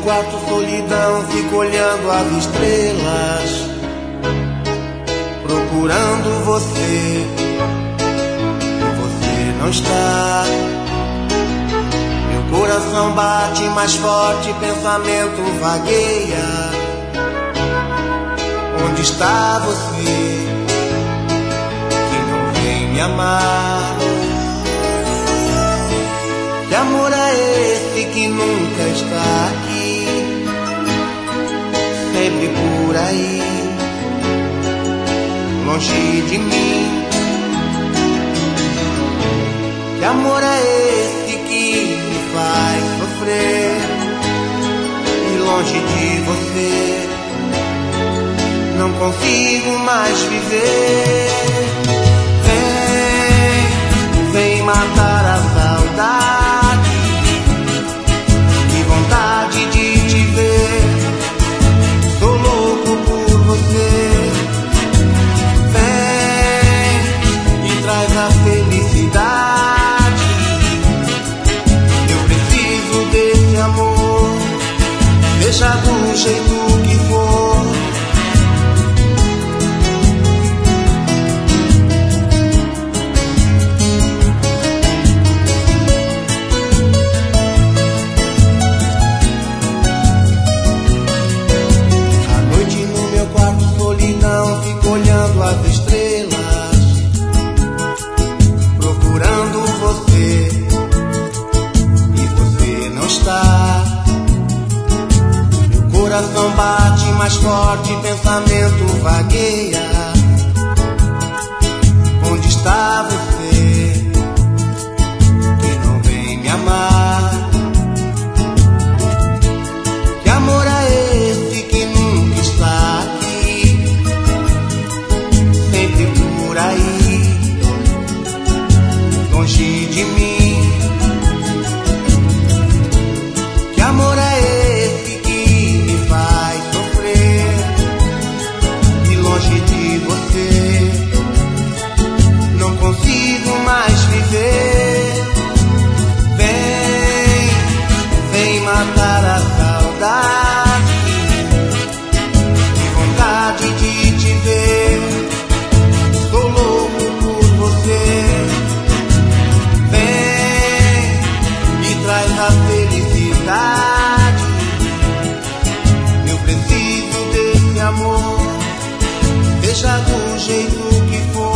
quarto, solidão, fico olhando as estrelas, procurando você, e você não está. Meu coração bate mais forte, pensamento vagueia. Onde está você, que não vem me amar? Que amor é esse que nunca está aqui, sempre por aí, longe de mim? Que amor é esse que me faz sofrer, e longe de você não consigo mais viver? Vem, vem matar a saudade, que vontade de te ver, sou louco por você. Vem e traz a felicidade, eu preciso desse amor, deixa do jeito que for. Fico olhando as estrelas, procurando você, e você não está. Meu coração bate mais forte, pensamento vagueia. Onde está você, que não vem me amar? Que amor é esse que nunca está aqui, sempre por aí, longe de mim? Que amor é esse que me faz sofrer, e longe de você não consigo mais viver? Vem, vem matar a saudade, que vontade de te ver, sou louco por você. Vem e traz a felicidade, eu preciso desse amor, deixa do jeito que for.